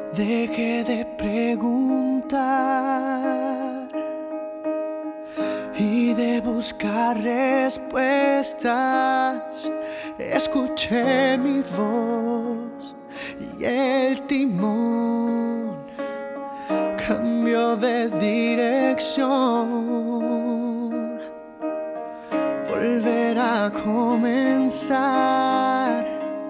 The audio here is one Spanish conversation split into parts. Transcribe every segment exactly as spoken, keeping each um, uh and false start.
Deje de preguntar y de buscar respuestas. Escuché mi voz y el timón cambió de dirección. Volver a comenzar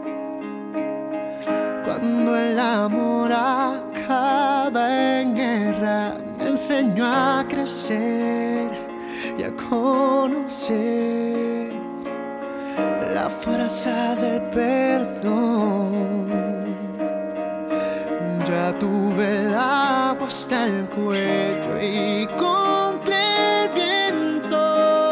cuando el amor acaba en guerra. Me enseñó a crecer y a conocer la fuerza del perdón. Ya tuve el agua hasta el cuello y contra el viento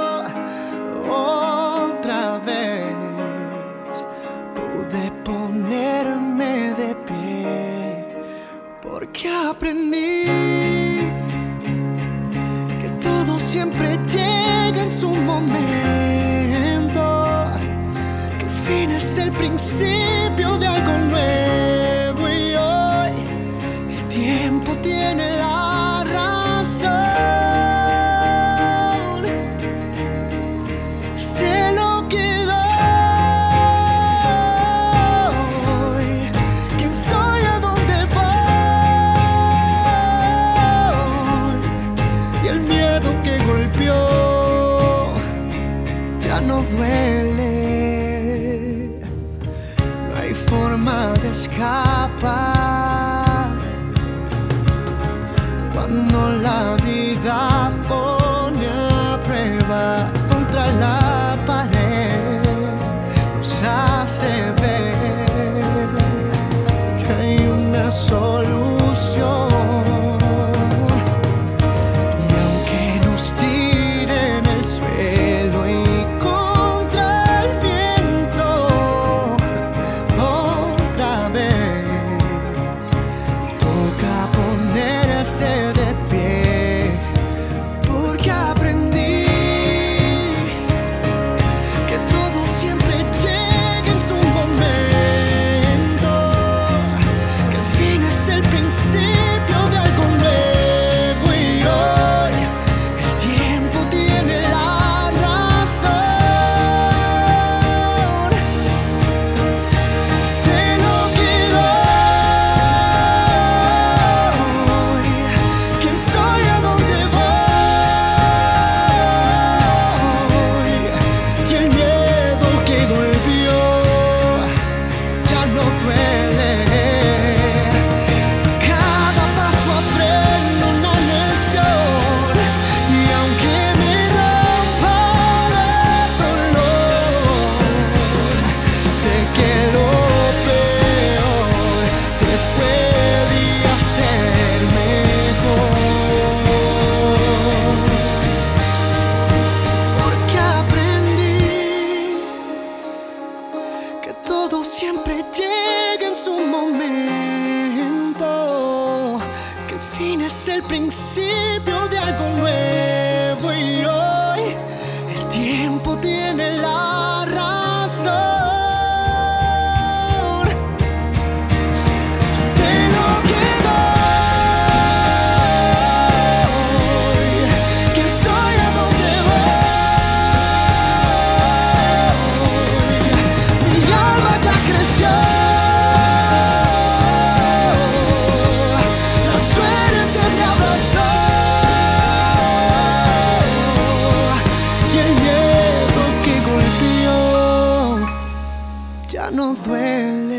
otra vez pude ponerme de pie, porque aprendí que todo siempre llega en su momento, que el fin es el principio de algo nuevo, y hoy el tiempo tiene la razón. Sé lo que doy, quién soy, a dónde voy, y el miedo que golpeó ya no duele. No hay forma de escapar cuando la vida pone a prueba. Contra la pared nos hace ver que hay una solución, y aunque nos tiren el suelo y contra el viento otra vez, toca ponerse de pie, porque aprendí que todo siempre llega en su momento, que el fin es el principio de algo nuevo, y hoy el tiempo tiene la razón. Sé lo que doy, quién soy, a dónde voy, y el miedo que golpeó ya no duele. A cada paso aprendo una lección, y aunque me rompa de dolor, sé que lo peor te puede hacer mejor, porque aprendí que todo siempre llega en su momento, que el fin es el principio de algo nuevo, y hoy el tiempo tiene la razón. Sé lo que doy, quién soy, a dónde voy, mi alma ya creció, la suerte me abrazó, y el miedo que golpeó ya no duele.